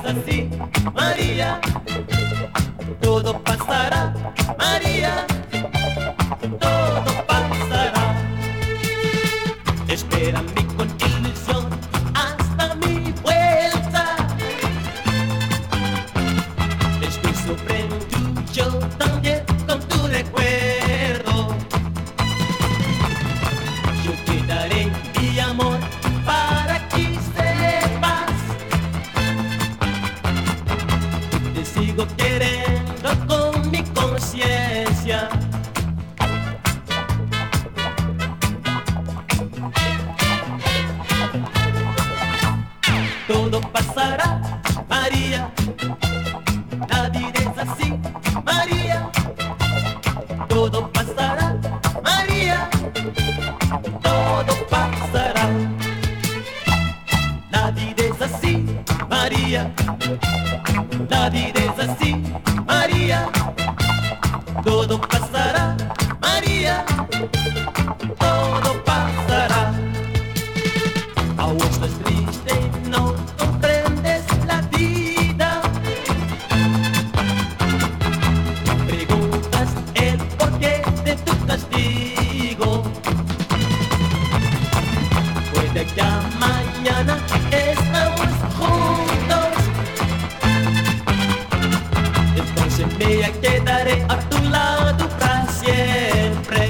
así, María, todo pasará, María, todo pasará. Espérame con ilusión hasta mi vuelta. Estoy sorprendido yo también con tu recuerdo. Yo te daré mi amor para que sepas. Te sigo queriendo con mi conciencia. Todo pasará, María, la vida es así, María. Todo pasará, María, todo pasará. La vida es así, María, la vida es así, María. Todo pasará, María, todo pasará. Aún estás triste, no comprendes la vida. Preguntas el porqué de tu castigo. Puede que mañana estamos juntos. Entonces me quedaré a tu lado para siempre.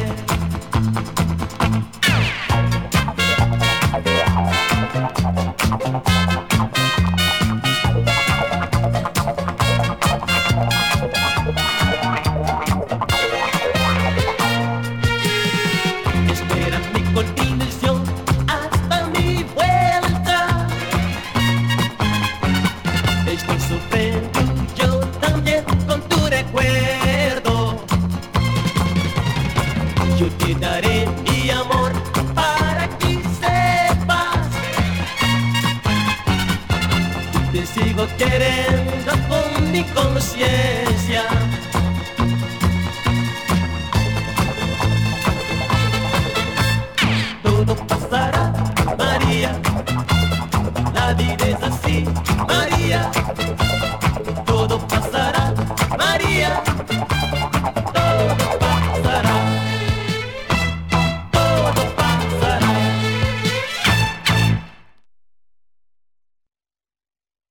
Espérame con ilusión hasta mi vuelta. Estoy sorprendido yo también con tu recuerdo. Yo te daré mi amor para que sepas. Te sigo queriendo con mi conciencia. Todo pasará, María, la vida es así, María.